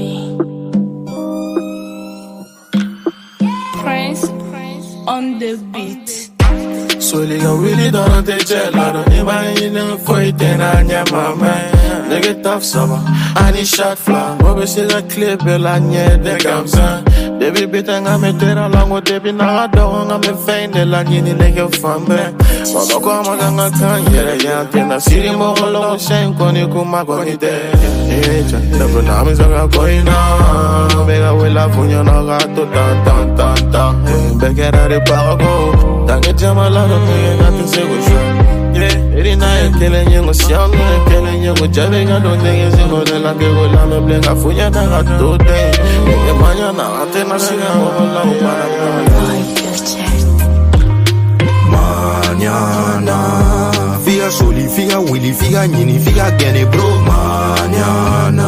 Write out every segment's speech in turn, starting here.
Prince on the beat. Soliga Willy dans tes gelato, imagine foi tenanya mama. Nigga tough summer, I need shot fly. Bobby see the clip, la nye de gamsa. Debi bitanga me tera lango debi na adonga me feinde la nyini nigga fambe. Baba kwa maganga kanyere ya tena siri mo lo shen koni kuma koni de. Echa, never na me zaga koina. Bega wela funya na gato tan tan tan tan. Begera de pago. Tange jamala no me gato sego show. Yeah, eri na ekele nyengo siano ekele nyengo jabe ga donde ngengo de la que gola me blenga funya na gato de. E mañana atena siga mo la para. Mañana figa soli, figa willy, figa nyini, figa gene bro. Mañana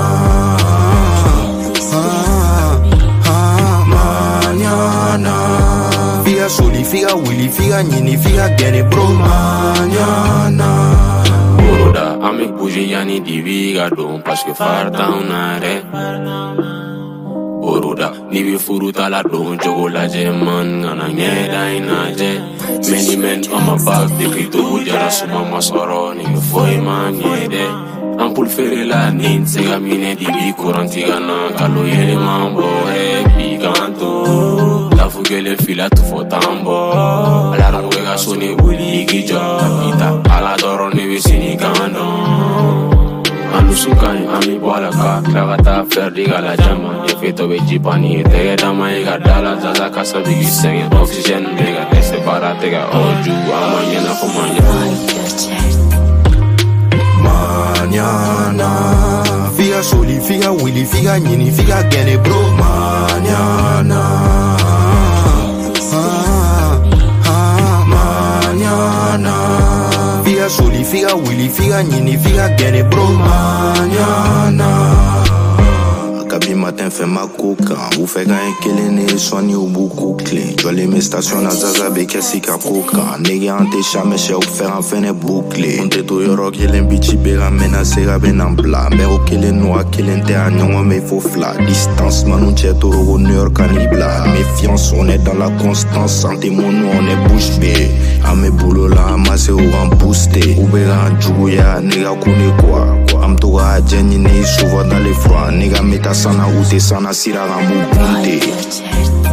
mañana figa soli, figa willy, figa nyini, figa gene bro. Mañana Boroda, ame bouger yani diviga don parce que farta unare. Boroda, ni bi furuta la don jogo la jeman ngana nyeda inaje. Many men on my back, they be do jara suma masoro ni foi manyede. Ampul fere la nin sega mine di bi corantiga na kalo yele mambo e picanto. La fugele fila tu fotambo. La ranguega soni wili gijo. Ita ala doro ni visini kando. Alusukani ami boalaka, klavata ferdiga la jama. Efeto bejipani, tege dama ega dala zaza kasa bigi sengen. Oxygen mega tese para tega oju amanyana kumanya. Mañana figa soli, figa willy, figa nyini, figa gene bro. Mañana mañana figa soli, figa willy, figa nyini, figa gene bro. Mañana Kabi matin fait ma coca. Ou fait gagner kelene soigné ou beaucoup clé. Jolly mes stations na zaza beke sika coca. Nege ante chame che ou faire un fene bouclé. On te to yoro kelen bichi bera mena sera ben en plat. Mero kelen noa kelen te anyongo me faux fla. Distance manou cheto rogo New York canibla. Méfiance on est dans la constance. Santé mon nous on est bouche bée. A mes boulots là amassé ou remboosté. Ou bera en djouya nega kune quoi. Am toga jenny ne souvent dans les froids. Nega meta sana ute sana sira rambu bunte.